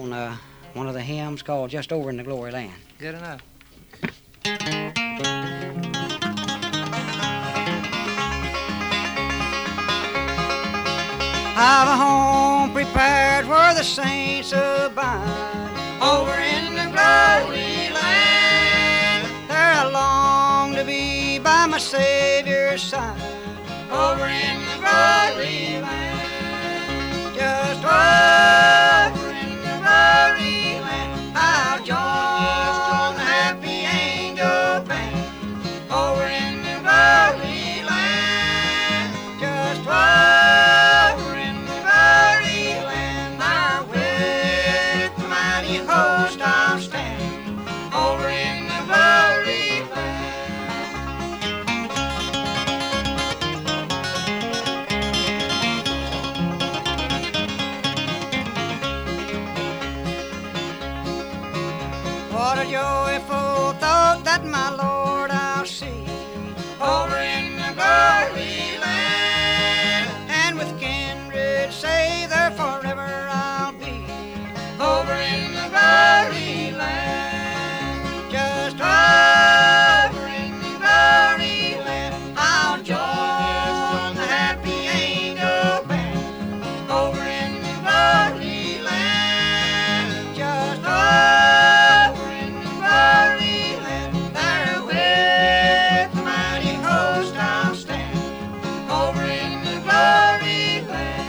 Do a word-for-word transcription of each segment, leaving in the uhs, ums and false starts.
on uh, one of the hymns called Just Over in the Glory Land. Good enough. I've a home prepared where the saints abide, over in the glory land. There I long to be by my Savior's side, over in the glory land. just over in the glory land. I'll join the happy angel band, over in the glory land. just over in the glory land. There with the mighty host I'll stand, over in the glory land. What a joyful thought that my Lord I'll see, over in the glory land. and with kindred say there forever I'll be, Over in the glory land. just Over in the glory land. I'll join the happy angel band, over in the glory land. just Over in the glory land. There with the mighty host I'll stand, over in the glory land.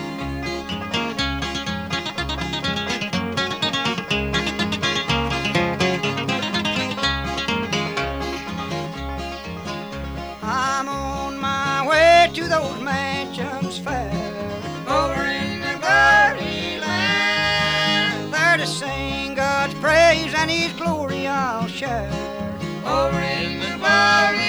I'm on my way to those mansions fair, Over in the glory land. there to sing God's praise and His glory I'll share. Over in the glory